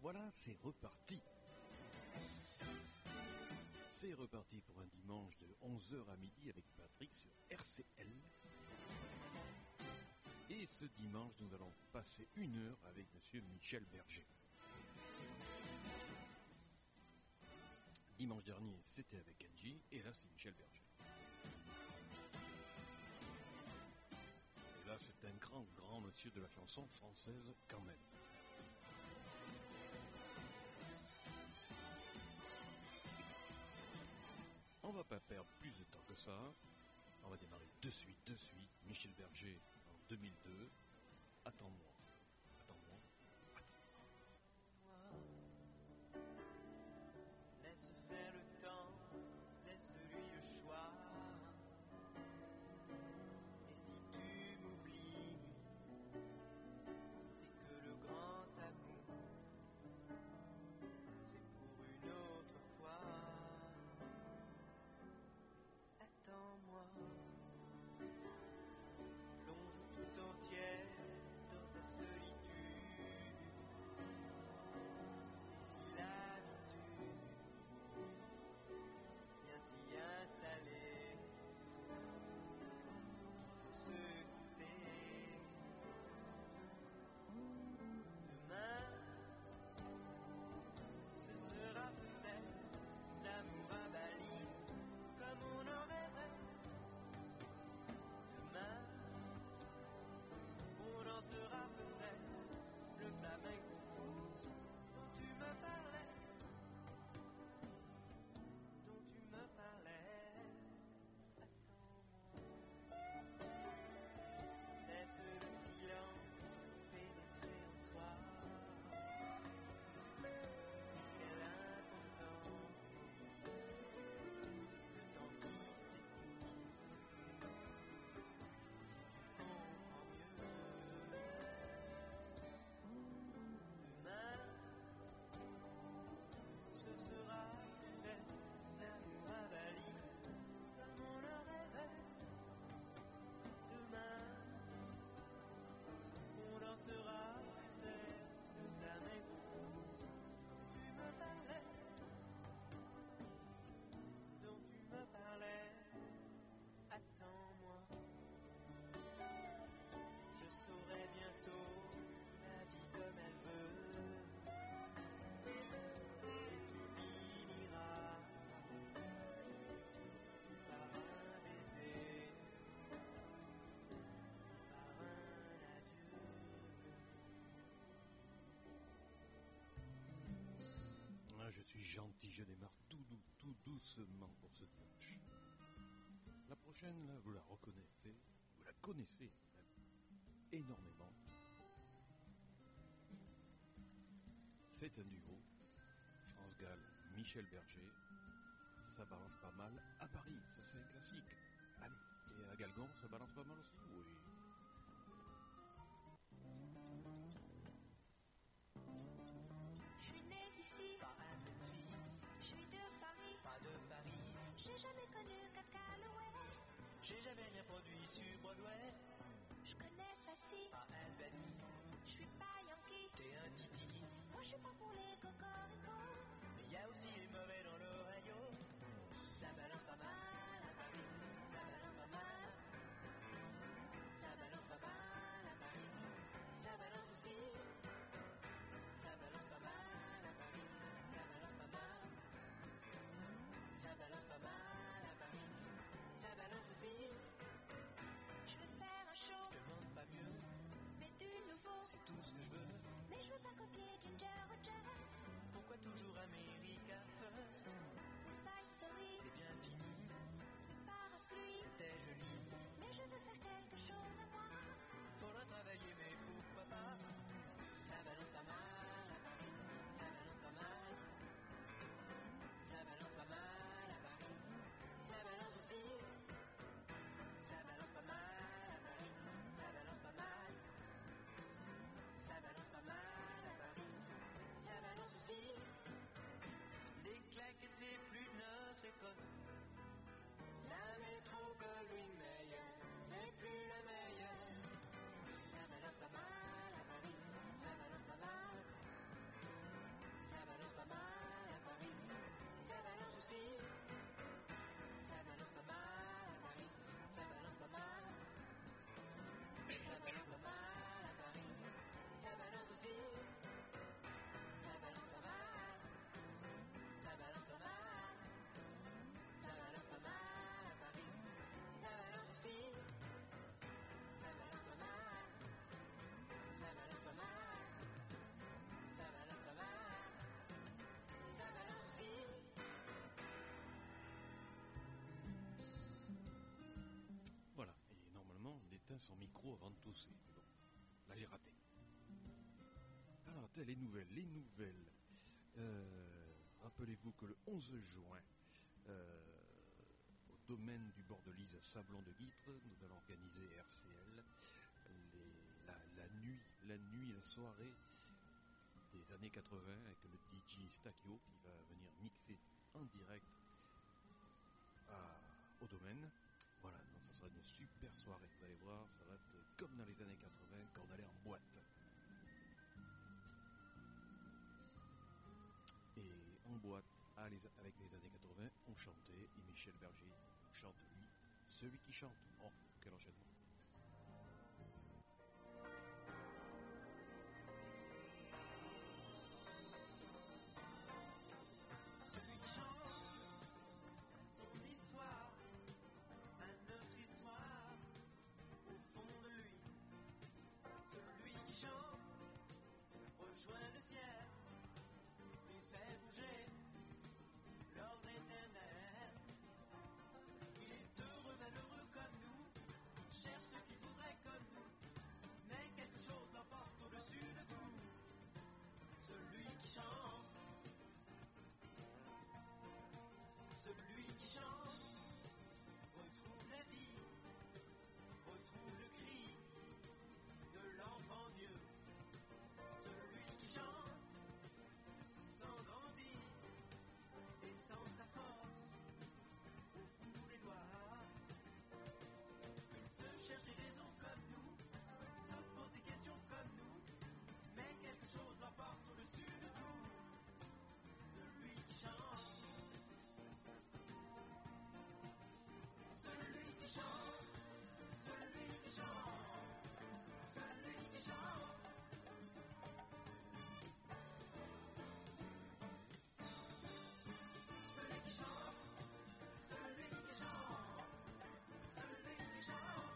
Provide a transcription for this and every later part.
voilà, c'est reparti. C'est reparti pour un dimanche de 11h à midi avec Patrick sur RCL. Et ce dimanche, nous allons passer 1 heure avec monsieur Michel Berger. Dimanche dernier, c'était avec Angie, et là, c'est Michel Berger. Et là, c'est un grand monsieur de la chanson française quand même. On va pas perdre plus de temps que ça. On va démarrer de suite. Michel Berger en 2002. Attends-moi. Laisse faire le temps, laisse-lui le choix. Et si tu m'oublies, c'est que le grand amour, c'est pour une autre fois. Attends-moi, plonge tout entière dans ta solitude. Et si l'habitude vient s'y installer, il faut se quitter. Demain, ce sera peut-être l'amour à Bali, comme on en rêvait. Demain, on dansera peut-être le flamenco fou dont tu me parlais. Attends-moi, laisse le silence pénétrer en toi. Quelle importance le temps qui s'écoule. Si tu comprends mieux, demain, ce sera peut-être l'amour à Bali, comme on en rêvait. Demain, on dansera peut-être le flamenco fou dont tu me parlais. Attends-moi, je saurai bientôt la vie comme elle veut. Et tu finiras par un baiser, par un adieu. Ah, je suis gentil, je démarre tout doucement pour ce dimanche. La prochaine, là, vous la reconnaissez, vous la connaissez même énormément. C'est un duo, France Gall, Michel Berger. Ça balance pas mal à Paris, ça c'est un classique. Allez, et à Galgon, ça balance pas mal aussi? Oui. Je suis née ici, Pas un Memphis, je suis de Paris, pas de Paris. j'ai jamais connu Cat Calloway, J'ai jamais rien produit sur Broadway. je connais pas si, Pas Albany, je suis pas Yankee, t'es un titi. moi je suis pas pour les cocoricots, Mais y a aussi les mauvais dans l'Ohio. Ça balance pas mal à Paris, ça balance pas mal. Ça balance pas mal à Paris, ça balance aussi. Ça balance pas mal à Paris, ça balance pas mal. Ça balance pas mal à Paris, ça balance aussi. je veux faire un show, Je demande pas mieux, mais du nouveau, c'est tout ce que je veux. mais je veux pas copier Ginger Rogers, Pourquoi toujours America First? ou Side Story, C'est bien fini, le parapluie, c'était joli. mais je veux faire quelque chose à moi, Faudra travailler, mais pourquoi pas? Ça balance pas mal à Paris, ça balance pas mal. Ça balance pas mal à Paris, ça balance aussi. Ça balance pas mal à Paris, ça balance pas mal. Ça balance pas mal à Paris, ça balance aussi. Les claquettes et éteint son micro avant de tousser. Bon, là j'ai raté. Alors, les nouvelles. Rappelez-vous que le 11 juin, au domaine du Bordelise Sablon de Guîtres, nous allons organiser RCL la soirée des années 80 avec le DJ Stakio qui va venir mixer en direct au domaine. Voilà, donc ça sera une super soirée, vous allez voir, ça va être comme dans les années 80 quand on allait en boîte. Et en boîte, avec les années 80, on chantait, et Michel Berger chante lui, celui qui chante. Oh, quel enchaînement. Celui qui chante son histoire, a notre histoire au fond de lui. Celui qui chante rejoint le ciel, lui fait bouger l'ordre éternel. Il est heureux, malheureux comme nous, cherche ce qu'il voudrait comme nous, mais quelque chose l'emporte au-dessus de tout. Celui qui chante. Celui qui chante retrouve la vie, retrouve le cri de l'enfant Dieu. Celui qui chante se sent grandir et sent sa force au bout des doigts. Il se cherche des raisons comme nous, se pose des questions comme nous, mais quelque chose l'emporte au-dessus de tout. Celui qui chante. Celui qui chante, celui qui chante, celui qui chante. Celui qui chante, celui qui chante, celui qui chante.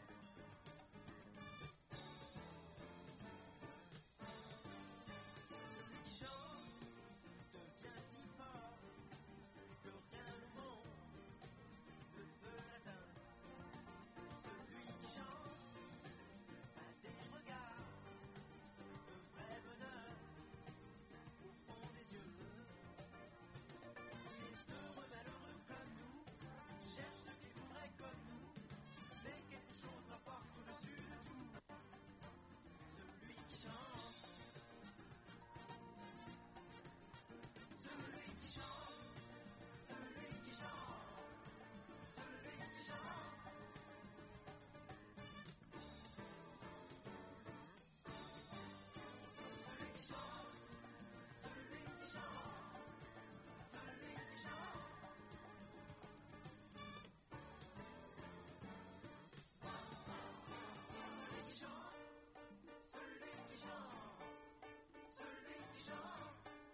Celui qui chante devient si fort que rien au monde ne peut l'atteindre. Celui qui chante a des regards de vrai bonheur au fond des yeux. Il est heureux, malheureux comme nous, cherche ce qu'il voudrait comme nous, mais quelque chose l'emporte au-dessus de tout. Celui qui chante. Celui qui chante. Celui qui chante. Celui qui chante. Celui qui chante. Celui qui chante. Celui qui chante. Celui qui chante. Celui qui chante. Celui qui chante.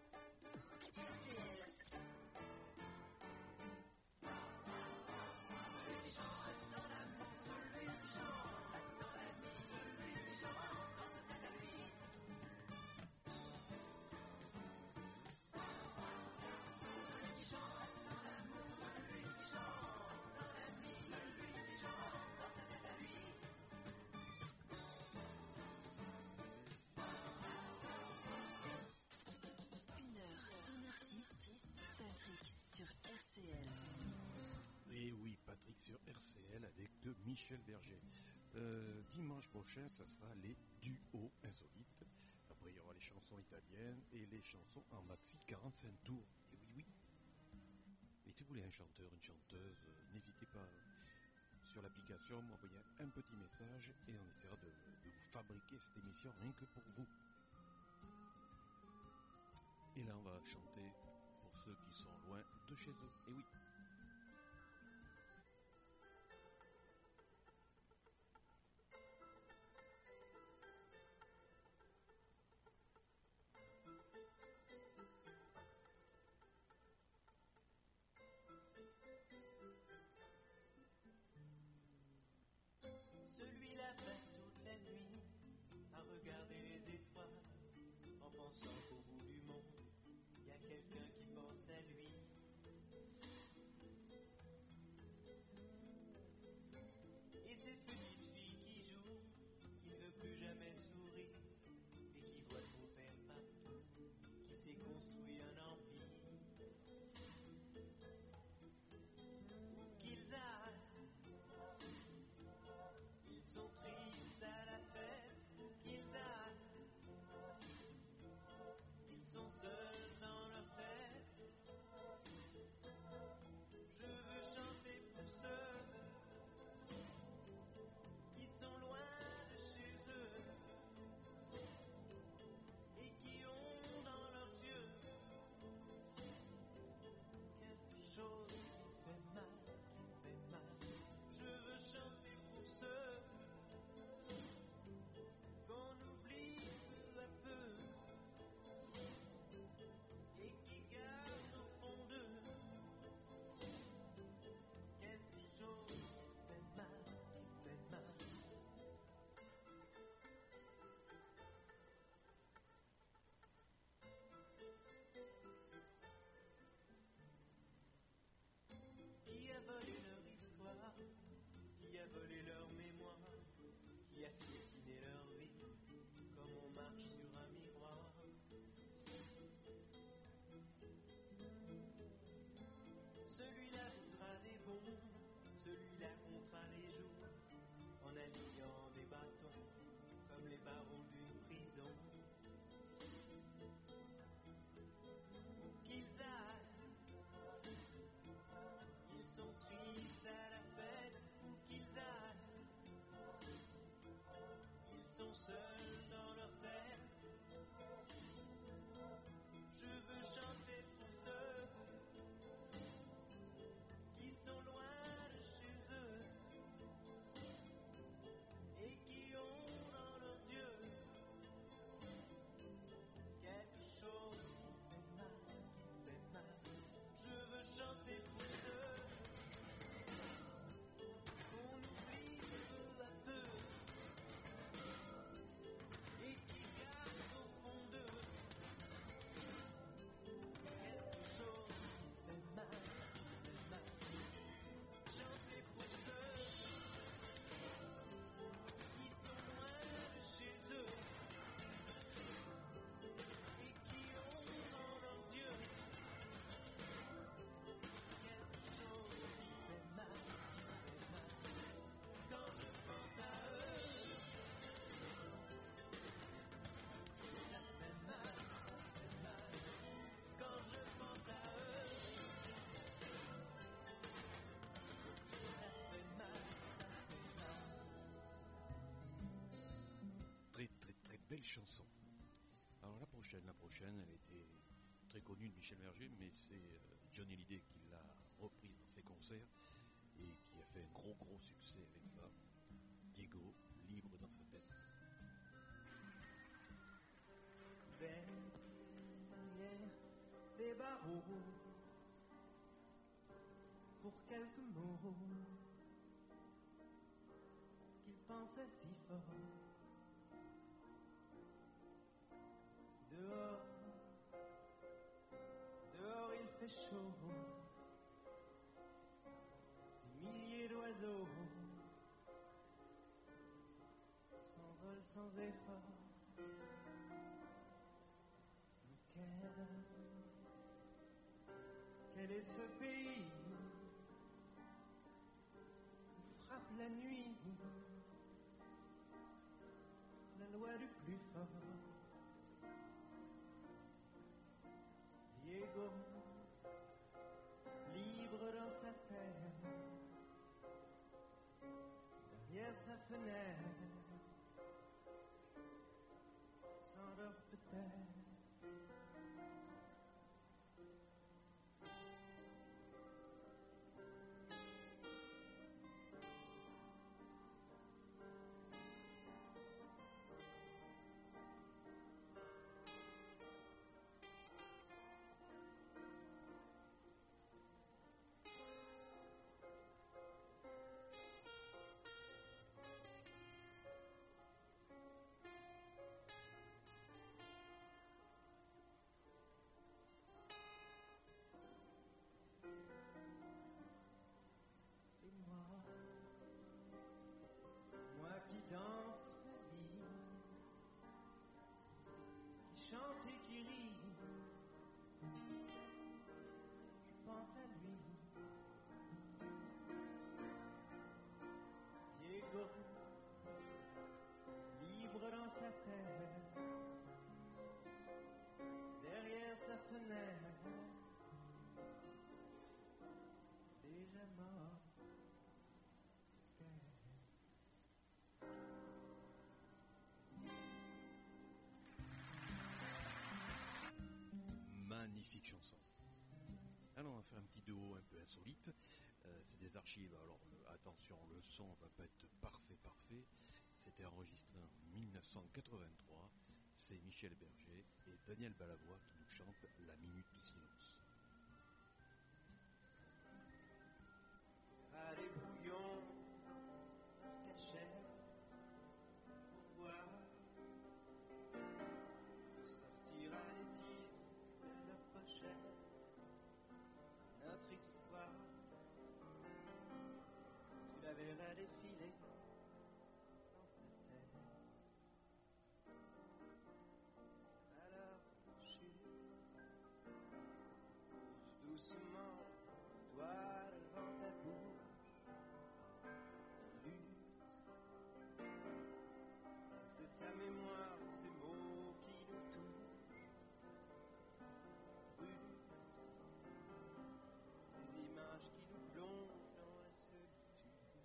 Celui qui chante dans l'amour, celui qui chante dans la nuit, celui qui chante dans sa tête à lui. Celui qui chante dans l'amour, celui qui chante dans la nuit, celui qui chante dans sa tête à lui. Une heure, un artiste, Patrick sur RCL. Et oui, Patrick sur RCL avec de Michel Berger. Dimanche prochain, ça sera les duos insolites. Après, il y aura les chansons italiennes et les chansons en maxi 45 tours. Et oui. Et si vous voulez un chanteur, une chanteuse, n'hésitez pas sur l'application, m'envoyer un petit message et on essaiera de vous fabriquer cette émission rien que pour vous. Et là, on va chanter pour ceux qui sont loin de chez eux. Et oui. Celui-là passe toute la nuit à regarder les étoiles en pensant qu'au bout du monde, il y a quelqu'un qui pense à lui. Et cette petite fille qui volé leur mémoire, qui a piétiné leur vie, comme on marche sur un miroir. Celui-là voudra des bons, celui-là comptera les jours, en alignant des bâtons, comme les barreaux d'une prison. Où qu'ils aillent, ils sont tristes à la fête, où qu'ils aillent, ils sont seuls dans leur tête. Je veux chanter pour ceux qui sont loin de chez eux et qui ont dans leurs yeux quelque chose qui fait mal, qui fait mal. Je veux chanter pour ceux qu'on oublie peu à peu et qui gardent au fond d'eux quelque chose qui fait mal, qui fait mal. Chanter pour ceux qui sont loin de chez eux et qui ont dans leurs yeux quelque chose qui fait mal, qui fait mal. Quand je pense à eux, ça fait mal, ça fait mal. Quand je pense à eux, ça fait mal, ça fait mal. Très très très belle chanson. Alors la prochaine, elle était très connue de Michel Berger, mais c'est Johnny Hallyday qui l'a reprise dans ses concerts et qui a fait un gros succès avec ça. Diego, libre dans sa tête. Derrière les barreaux, pour quelques mots qu'il pensait si fort. Dehors, dehors il fait chaud, des milliers d'oiseaux s'envolent sans effort. Quel est ce pays où frappe la nuit la loi du plus fort? Diego, libre dans sa terre, derrière sa fenêtre, s'endort peut-être. Moi qui danse la vie, qui chante et qui rit, je pense à lui. Diego, libre dans sa terre, derrière sa fenêtre, déjà mort. Magnifique chanson. Alors on va faire un petit duo un peu insolite. C'est des archives, alors attention, le son va pas être parfait. C'était enregistré en 1983. C'est Michel Berger et Daniel Balavoine qui nous chantent La Minute de Silence. À des brouillons, leur cachette, pour voir, sortir à l'étise de leur pochette, notre histoire, tu la verras défiler doucement toi devant ta bouche. Lutte face de ta mémoire, ces mots qui nous touchent. Brute, ces images qui nous plongent dans la solitude.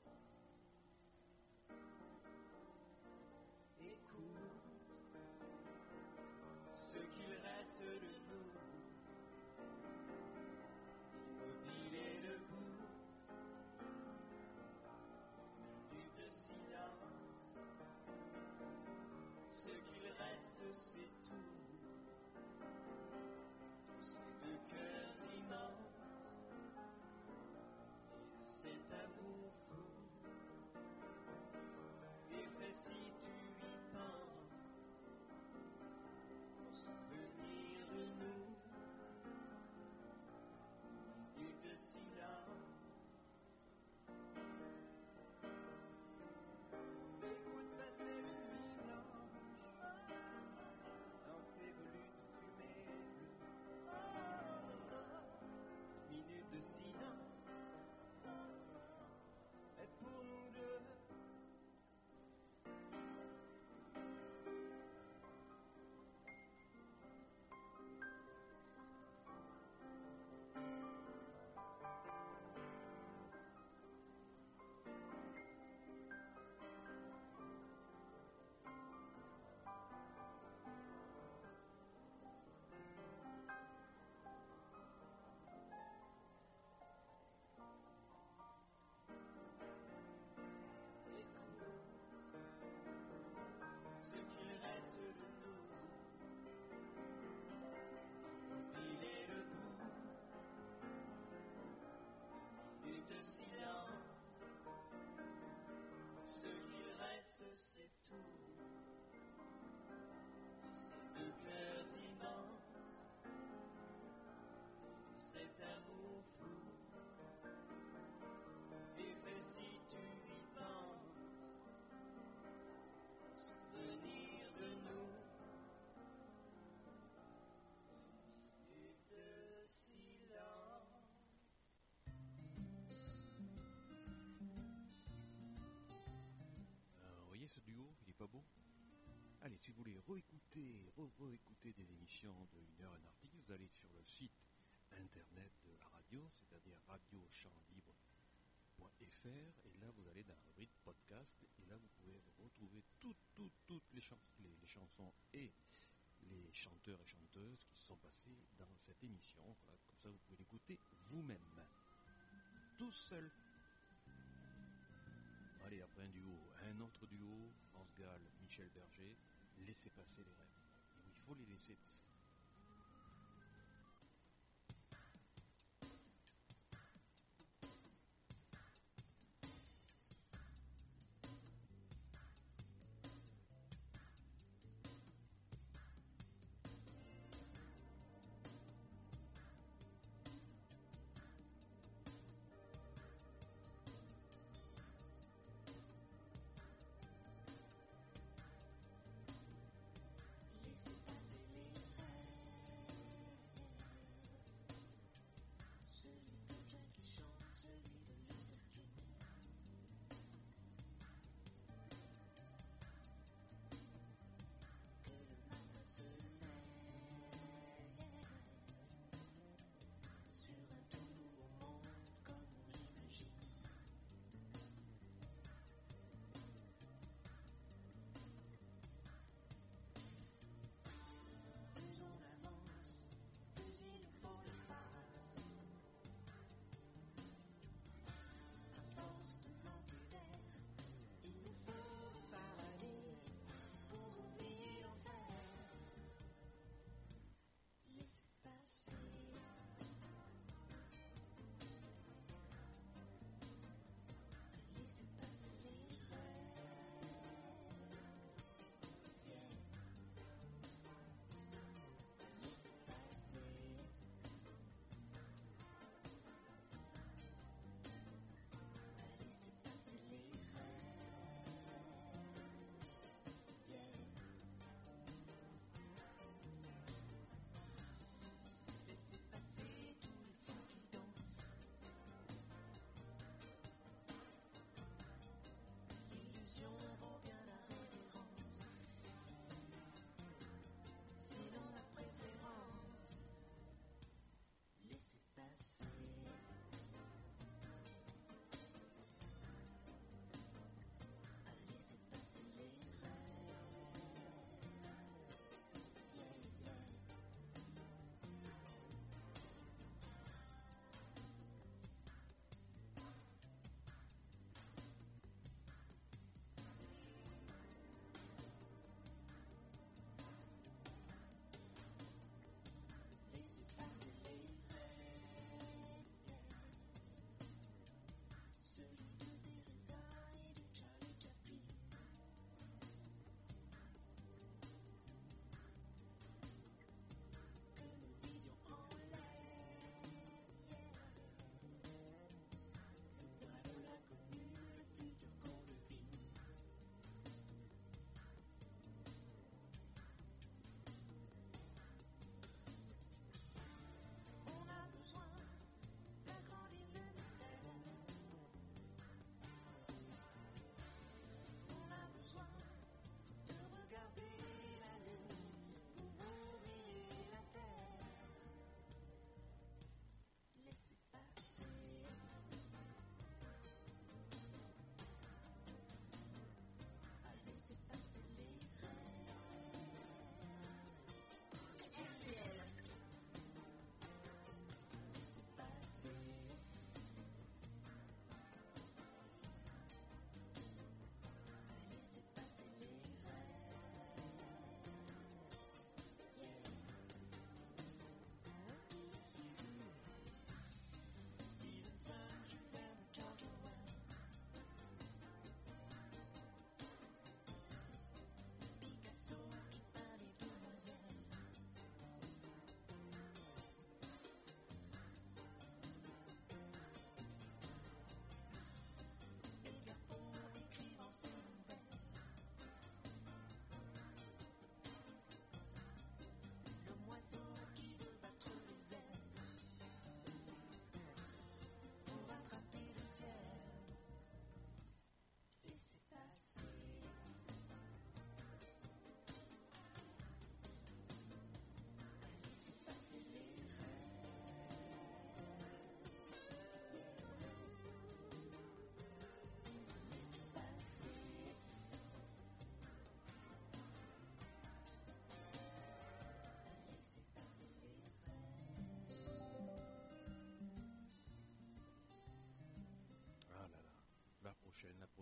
Écoute ce qu'il reste de nous, immobile et debout, minute de silence. Ce qu'il reste, c'est tout. Ces deux cœurs immenses et de cet amour fou. Effet si tu y penses, en souvenir de nous, minute de silence. Écoute passer une nuit blanche dans tes volutes fumées bleues. Minute de silence est pour nous deux. Ce qu'il reste de nous, immobile et debout, minute de silence. Ce qu'il reste, c'est tout. Ces deux cœurs immenses et de cet amour fou. Effet si tu y penses, souvenir de nous, minute de silence. Vous voyez ce duo, il est pas beau? Allez, si vous voulez réécouter des émissions de 1 heure un artiste, vous allez sur le site internet de la radio, c'est-à-dire radiochampslibre.fr, et là vous allez dans la rubrique podcast, et là vous pouvez retrouver toutes les chansons et les chanteurs et chanteuses qui se sont passés dans cette émission. Voilà, comme ça vous pouvez l'écouter vous-même, tout seul. Allez, après un autre duo, France Gall, Michel Berger, laissez passer les rêves. Et il faut les laisser passer. Laissez passer les rêves.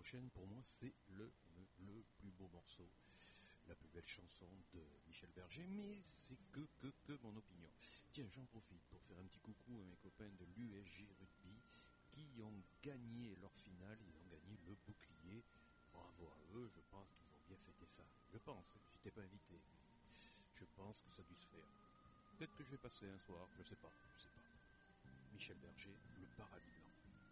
prochaine, pour moi, c'est le plus beau morceau, la plus belle chanson de Michel Berger, mais c'est que mon opinion. Tiens, j'en profite pour faire un petit coucou à mes copains de l'USJ Rugby qui ont gagné leur finale, ils ont gagné le bouclier. Bravo à eux, je pense qu'ils ont bien fêté ça. Je pense, j'étais pas invité, mais je pense que ça a dû se faire. Peut-être que je vais passer un soir, je sais pas. Michel Berger, le paradis blanc.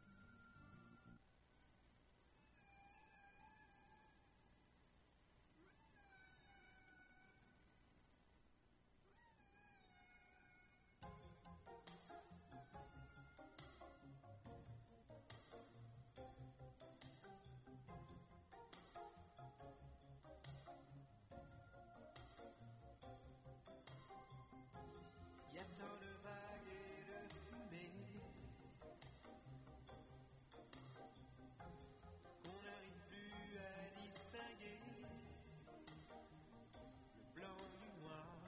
Y a tant de vagues et de fumée qu'on n'arrive plus à distinguer le blanc du noir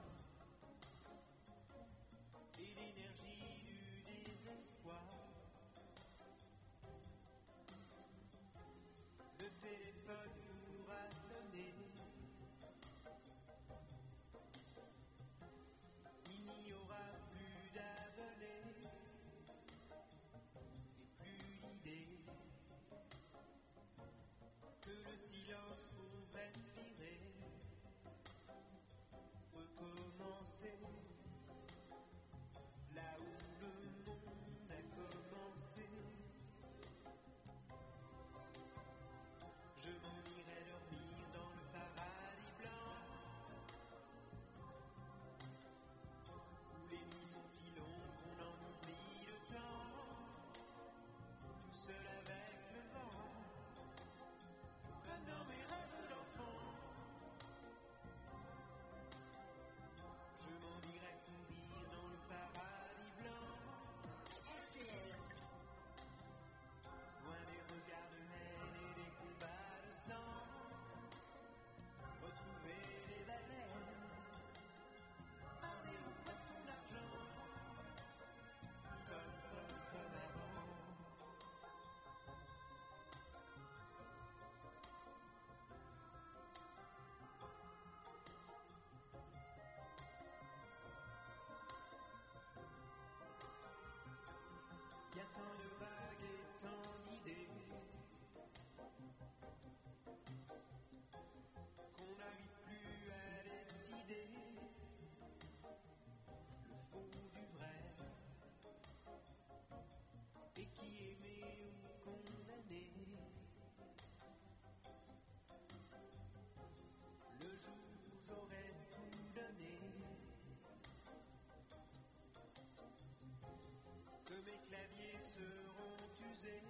et l'énergie du désespoir. Le téléphone pourra sonner. Il n'y aura plus d'avenir et plus d'idées que le silence pour respirer, recommencer là où le monde a commencé. Je m'en irai dormir dans le paradis blanc où les nuits sont si longues qu'on en oublie le temps, tout seul avec le vent, comme dans mes rêves d'enfant. Je m'en irai courir dans le paradis blanc, loin des regards de haine et des combats de sang, retrouver les baleines par des loups poissons d'argent, comme avant. Y a tant de vagues et tant d'idées qu'on n'arrive plus à décider le faux du vrai et qui aimer ou condamner. Le jour où j'aurais tout donné, que mes claviers seront usés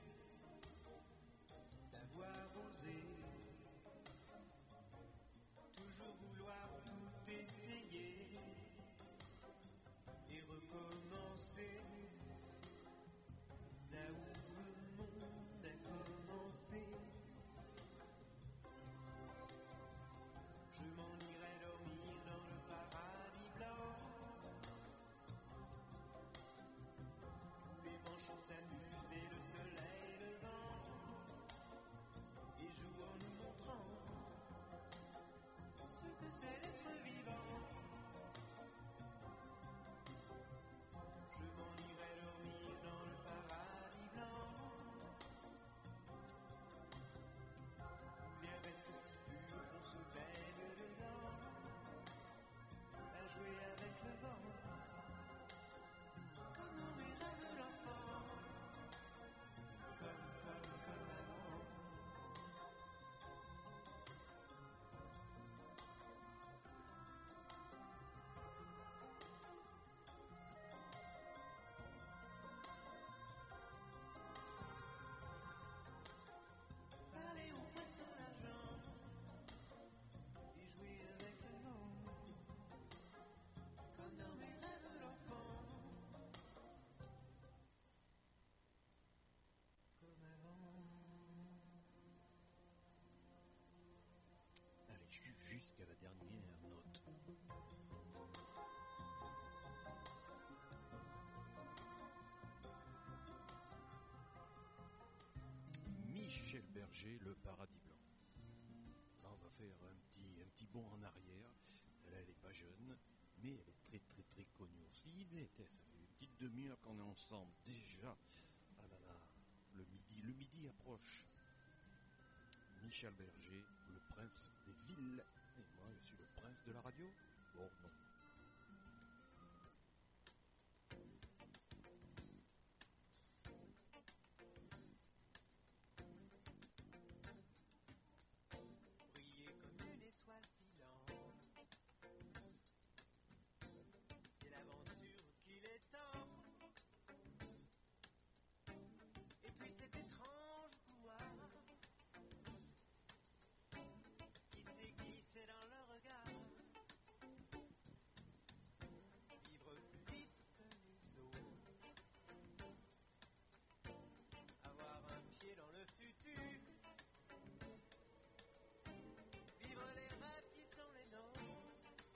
d'avoir osé toujours vouloir tout essayer et recommencer là où le monde a commencé. Je m'en irai dormir dans le paradis blanc où les manchots s'amusent dès le seul Berger, Le Paradis Blanc. Là, on va faire un petit bond en arrière. Celle-là, elle n'est pas jeune, mais elle est très très très connue aussi. Ça fait une petite demi-heure qu'on est ensemble déjà. Ah là là, le midi approche. Michel Berger, le prince des villes. Et moi, je suis le prince de la radio. Bon, non. Briller comme une étoile filante, c'est l'aventure qu'il est temps. Et puis cet étrange pouvoir qui s'est glissé dans le regard. Vivre plus vite que les autres, avoir un pied dans le futur. Vivre les rêves qui sont les nôtres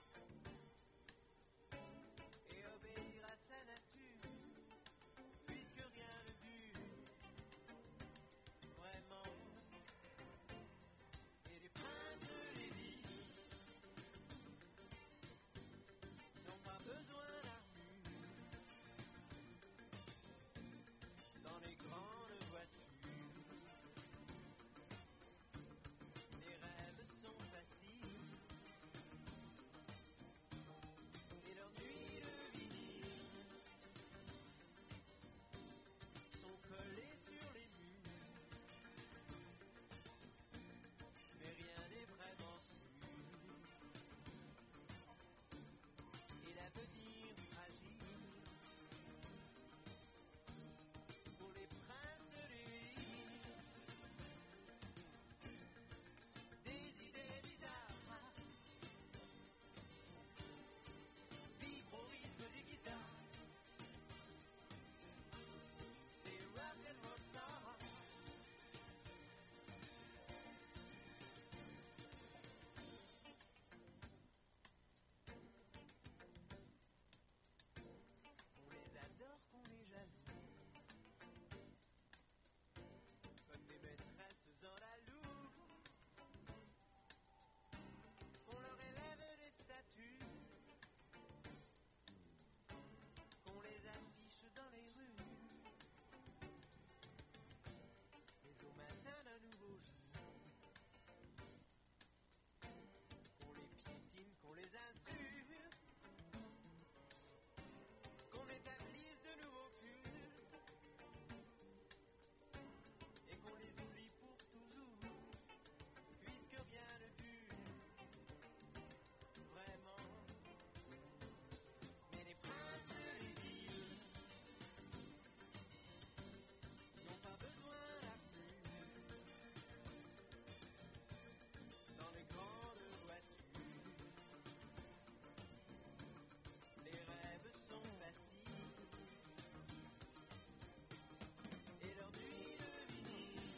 et obéir à sa nature, puisque rien ne dure vraiment. Et les princes des villes n'ont pas besoin d'armure dans les grandes voitures. Les rêves sont faciles et leurs nuits de vinyle sont collées sur les murs. Mais rien n'est vraiment sûr et l'avenir fragile pour les princes des villes. Des idées bizarres, vivre au rythme des guitares, des rock and roll stars. On les adore, qu'on les jaloux, comme des maîtresses en la loue. Qu'on leur élève des statues, qu'on les affiche dans les rues. Mais au matin d'un nouveau jour, qu'on les piétine, qu'on les insulte, qu'on établisse de nouveaux cultes et qu'on les oublie pour toujours, puisque rien ne dure vraiment. Mais les princes des villes n'ont pas besoin d'armure dans les grandes voitures. Les rêves sont faciles et leurs nuits de vinyle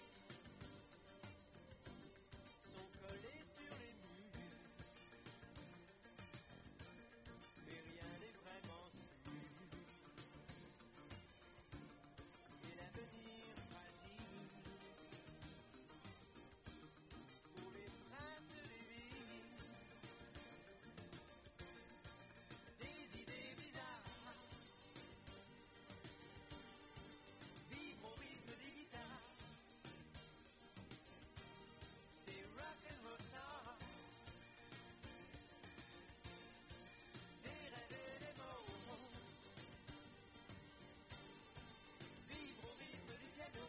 sont collées sur les murs. Mais rien n'est vraiment sûr et l'avenir fragile pour les princes des villes. Des idées bizarres, vivre au rythme des guitares, des rock and roll stars, des rêves et des mots, vivre au rythme du piano,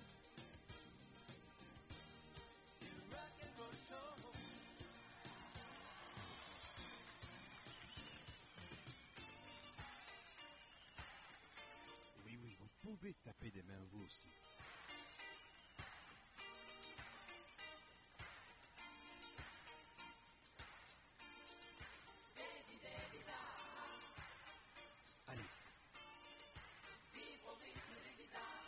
du rock and roll show. Oui, oui, vous pouvez taper des mains vous aussi. Des idées bizarres, Allez, vivre au rythme des guitares,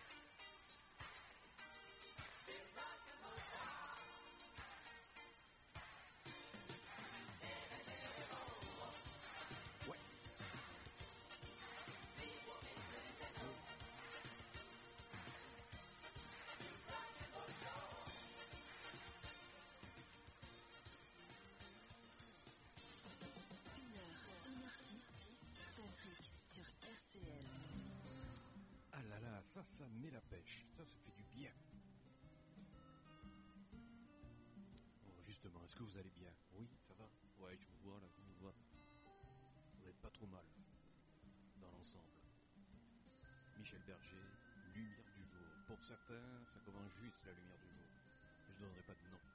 des rock and roll stars, des rêves et des mots, ouais. vivre au rythme du piano, ça met la pêche, ça fait du bien. Bon, justement, est-ce que vous allez bien? Oui, ça va? Ouais, je vous vois là, je vous vois. Vous n'êtes pas trop mal dans l'ensemble. Michel Berger, lumière du jour. Pour certains, ça commence juste la lumière du jour. Je ne donnerai pas de nom.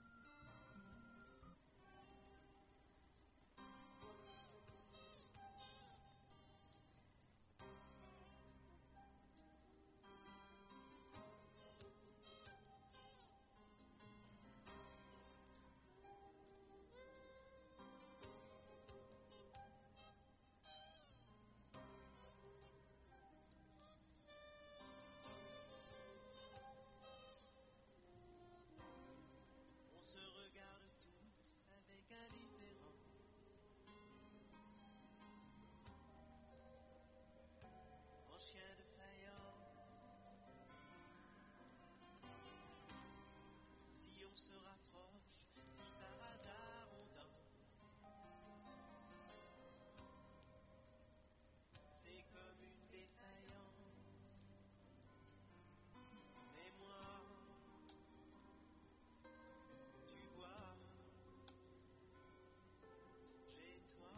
On se regarde tous avec indifférence. En chien de faïence. Si on se rapproche, si par hasard on danse, c'est comme une défaillance. Mais moi, tu vois, j'ai toi,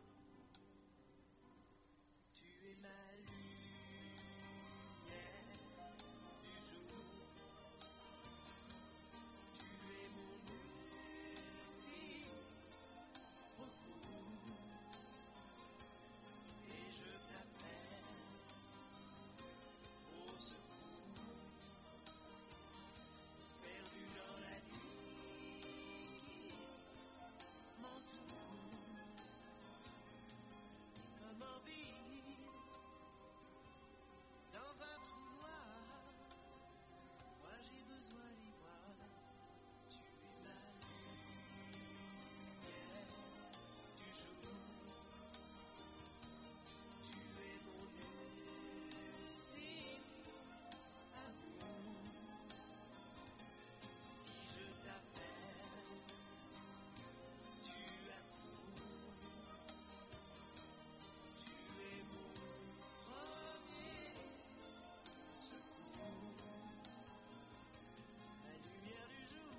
tu es ma lumière du jour, tu es mon ultime recours, et je t'appelle au secours, perdu dans la nuit qui m'entoure, comme en ville, dans un trou noir. Moi j'ai besoin d'y voir. Tu es ma lumière du jour. Tu es mon ultime amour. Si je t'appelle, tu accours. Tu es mon premier secours. La lumière du jour.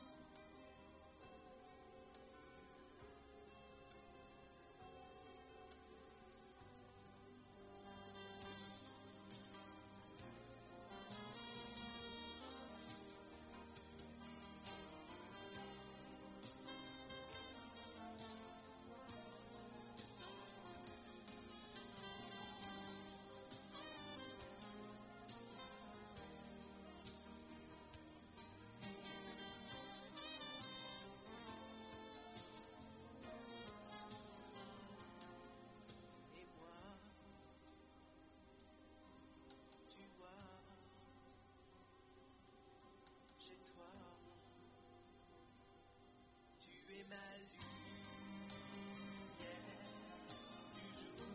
Et moi, tu vois, chez toi, tu es ma lumière du jour.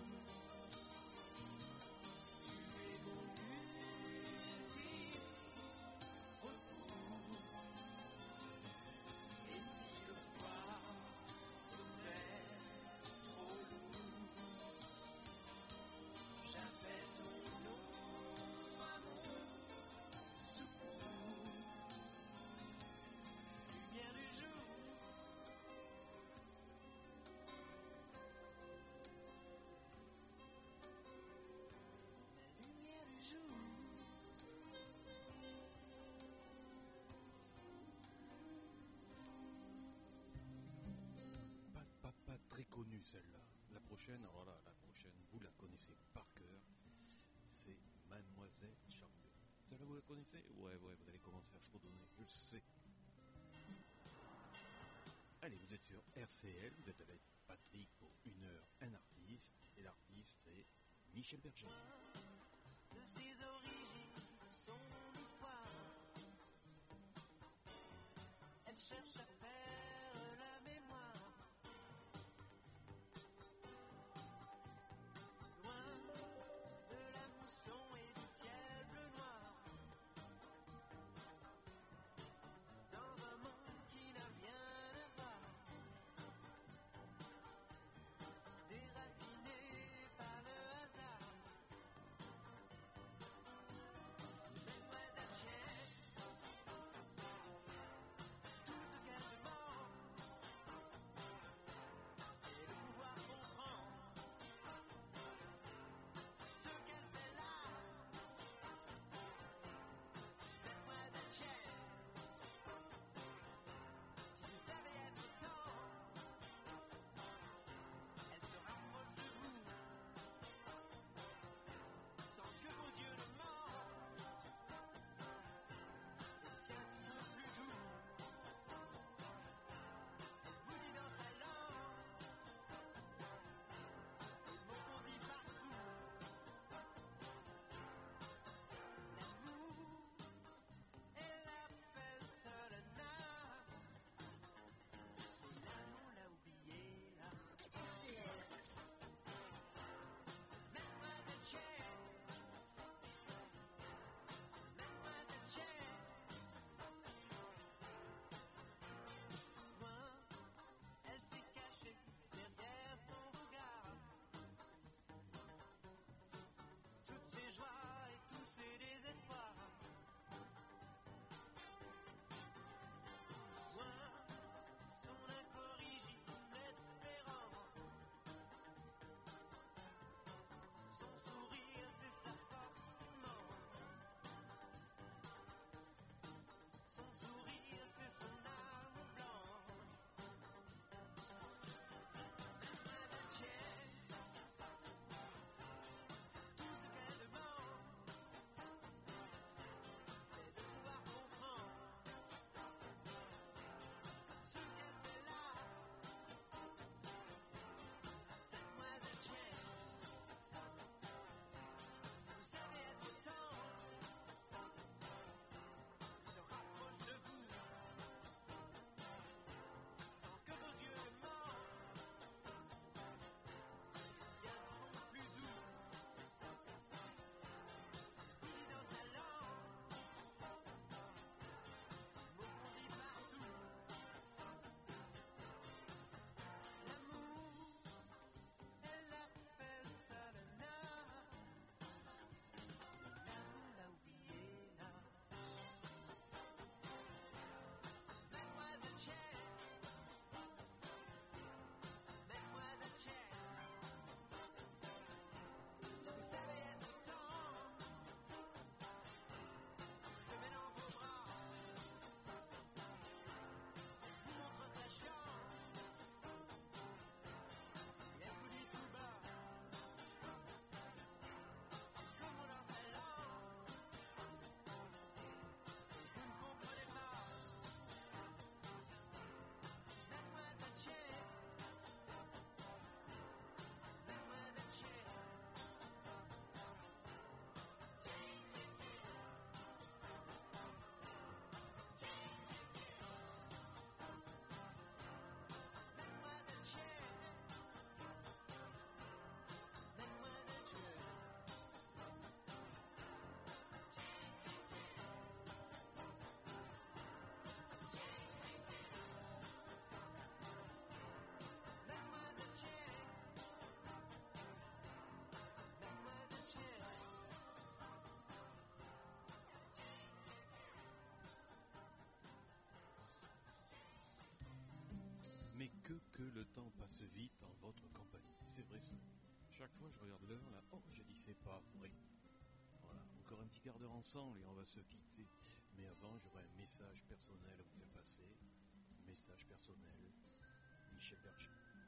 Tu es mon ultime recours. Et si le poids se fait trop lourd, j'appelle ton nom à mon secours. Lumière du jour. La lumière du jour. Pas très connue celle-là. La prochaine, alors là, la prochaine, vous la connaissez par cœur. C'est Mademoiselle Charvet. Celle-là, vous la connaissez? Ouais, vous allez commencer à fredonner, je le sais. Allez, vous êtes sur RCL, vous êtes avec Patrick pour 1 heure, un artiste. Et l'artiste, c'est Michel Berger. De ses origines, de son histoire, elle cherche à faire la mémoire. Loin de la mousson et du ciel bleu noir, dans un monde qui n'a rien à voir, déraciné par le hasard. que le temps passe vite en votre compagnie. C'est vrai ça. Chaque fois je regarde l'heure là, oh j'ai dit c'est pas vrai. Voilà, encore un petit quart d'heure ensemble et on va se quitter. Mais avant j'aurai un message personnel à vous faire passer. Message personnel, Michel Berger.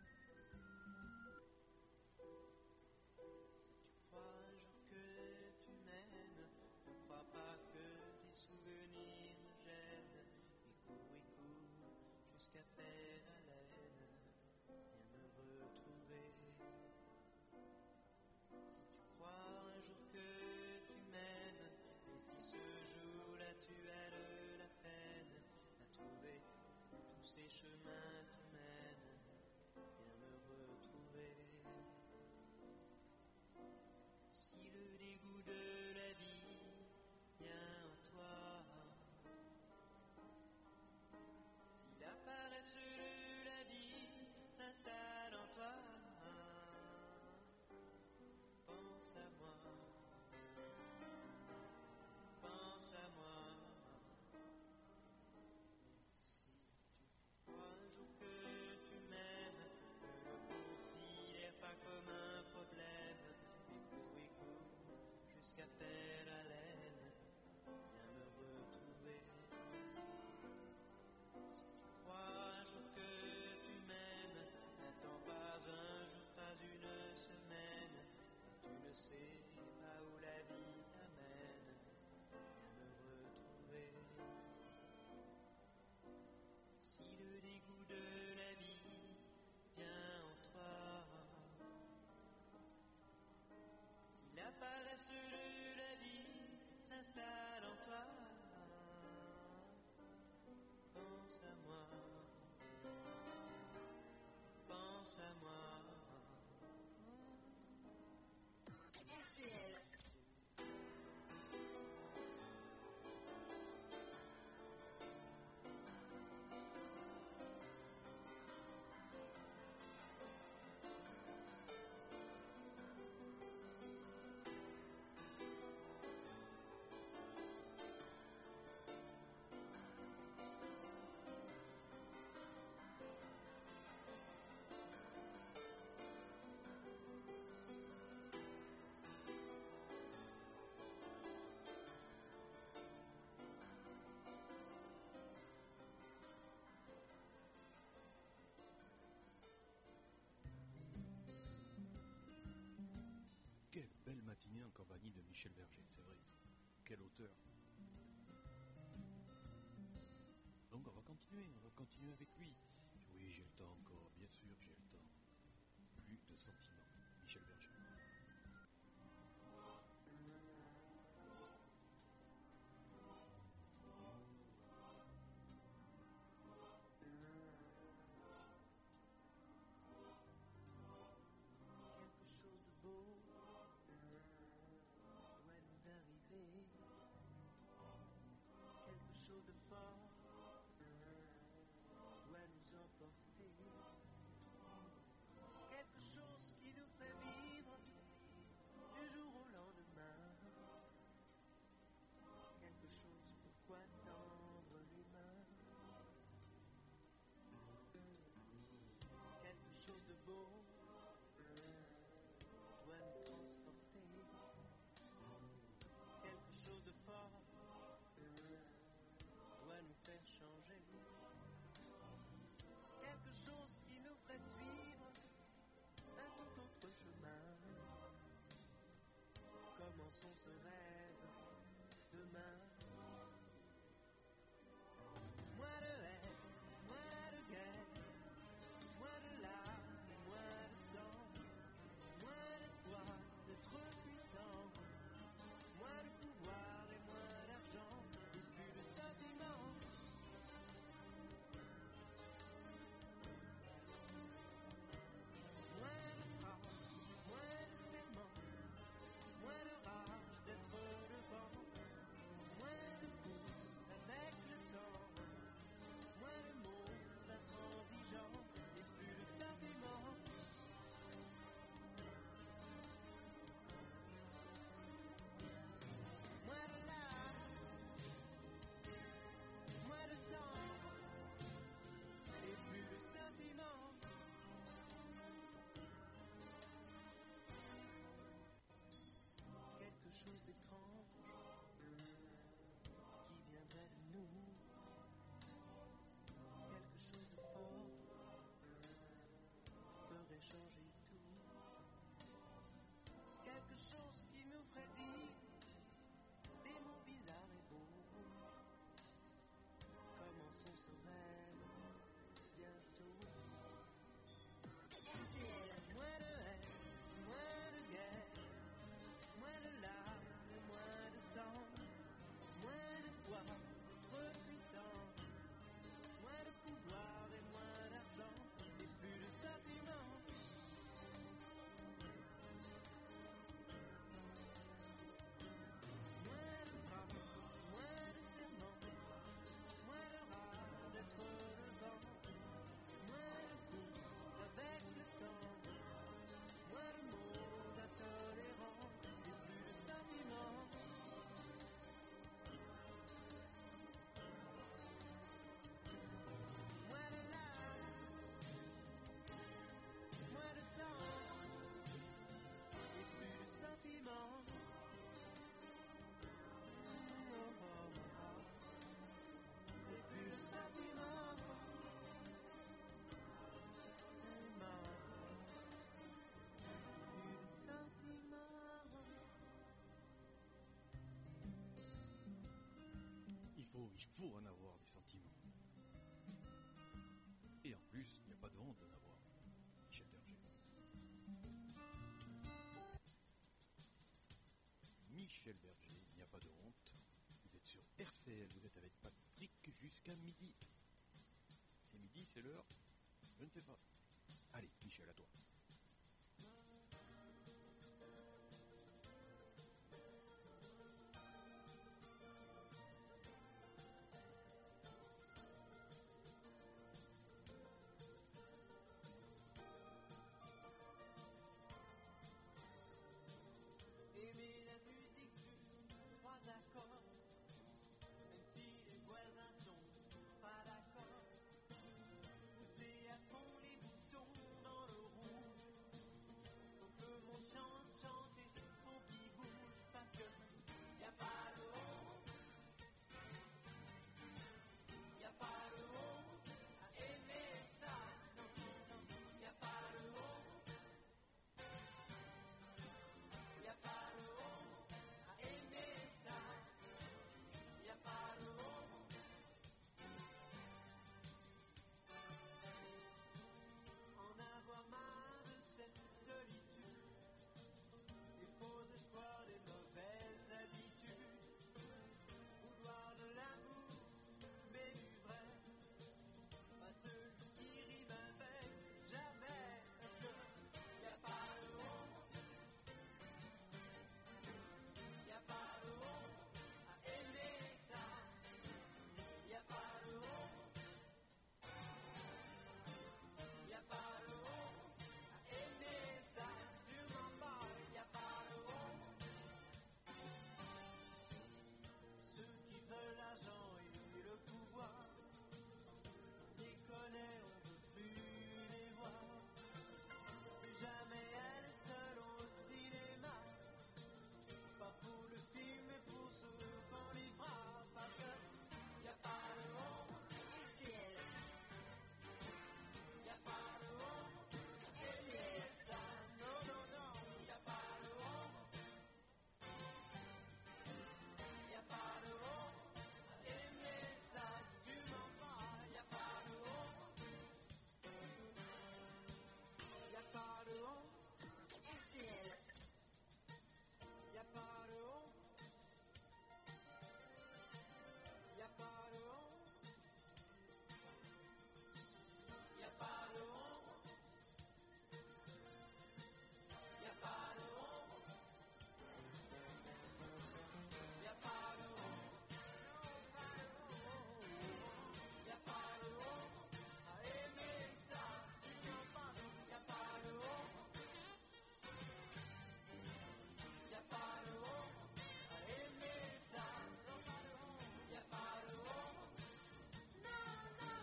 Si tu crois un jour que tu m'aimes, ne crois pas que tes souvenirs me gênent. Et cours jusqu'à perdre haleine, viens me retrouver. Si tu crois un jour que tu m'aimes, et si ce jour-là tu as de la peine à trouver, tous ces chemins te mènent, viens me retrouver. Si le dégoût de la vie vient en toi, si la paresse de la vie s'installe en toi, pense à moi, pense à moi. Si tu crois un jour que tu m'aimes, ne le considère pas comme un problème, et cours jusqu'à perdre haleine, viens me retrouver. Si tu crois un jour que tu m'aimes, n'attends pas un jour, pas une semaine, quand tu ne sais pas où la vie t'amène, viens me retrouver. Si le dégoût de la vie vient en toi, si la paresse de la vie s'installe en toi, pense à moi, pense à moi. Quelle belle matinée en compagnie de Michel Berger, c'est vrai. Quel auteur. Donc on va continuer avec lui. Oui, j'ai le temps encore, bien sûr, j'ai le temps. Plus de sentiments, Michel Berger. Quelque chose de beau doit nous arriver, quelque chose de fort doit nous emporter, quelque chose qui nous fait vivre du jour au lendemain, quelque chose pourquoi tendre les mains, quelque chose de beau doit nous transporter, quelque chose de fort doit nous faire changer, quelque chose qui nous ferait suivre un tout autre chemin. Commençons ce rêve demain. Moins de haine, moins de guerre, moins de larmes, moins de sang, moins d'espoir d'être puissant, moins de pouvoir et moins d'argent, et plus de sentiments. Moins de frappe, moins de serment, moins de rage d'être devant, faut en avoir des sentiments. Et en plus, il n'y a pas de honte d'en avoir. Michel Berger. Michel Berger, il n'y a pas de honte. Vous êtes sur RCL, vous êtes avec Patrick jusqu'à midi. Et midi, c'est l'heure? Je ne sais pas. Allez, Michel, à toi. Aimer la musique sur 3 accords, même si les voisins sont pas d'accord. Pousser à fond les boutons dans le rouge, faut que le monde chanter, faut qu'il bouge, parce que y a pas de honte, y a pas de honte à aimer ça, non, non, non, y a pas de honte, y a pas de honte à aimer ça, y a pas de honte. En avoir marre de cette solitude, des faux espoirs, des mauvaises habitudes, vouloir de l'amour, mais du vrai, pas celui qui rime avec jamais, parce que y a pas de honte, y a pas de honte à aimer ça, y a pas de honte, y a pas de honte à aimer ça, sûrement pas, y a pas de honte. Ceux qui veulent l'argent et le pouvoir, déconner, on veut plus les voir. Plus jamais aller seul au cinéma, pas pour le film mais pour ceux qu'on y fera, parce que y a pas de honte, y a pas de honte, aimer ça, non, non, non, y a pas de honte, y a pas de honte, aimer ça, sûrement pas, y a pas de honte, y a pas de honte, y a pas de honte, y a pas de honte, y a pas de honte, y a pas de honte, y a pas de honte, y a pas de honte à aimer ça, sûrement pas, y a pas de honte, y a pas de honte à aimer ça, non, pas de honte, y a pas de honte, non, non.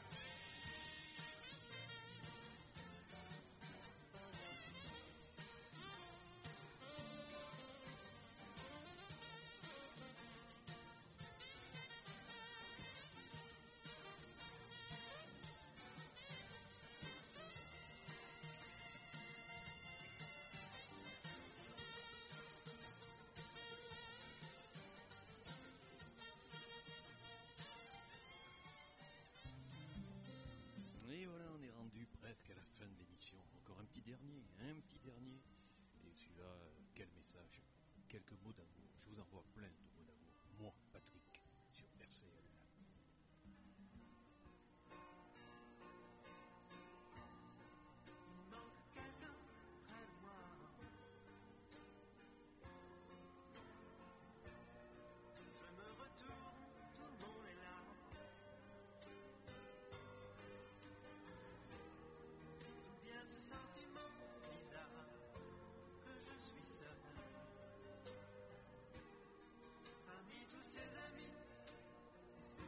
Et voilà, on est rendu presque à la fin de l'émission. Encore un petit dernier. Et celui-là, quel message, quelques mots d'amour. Je vous envoie plein de mots d'amour. Moi, Patrick, sur RCL. Il manque quelqu'un près de moi. Je me retourne, tout le monde est là. D'où vient ce sentiment bizarre que je suis seul? Parmi tous ces amis et ces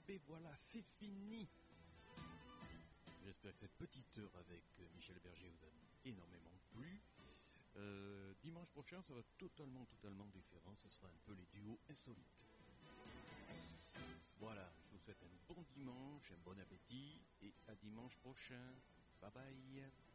ben voilà, c'est fini. J'espère que cette petite heure avec Michel Berger vous a énormément plu. Dimanche prochain, ça va totalement différent. Ce sera un peu les duos insolites. Voilà, je vous souhaite un bon dimanche, un bon appétit et à dimanche prochain. Bye bye.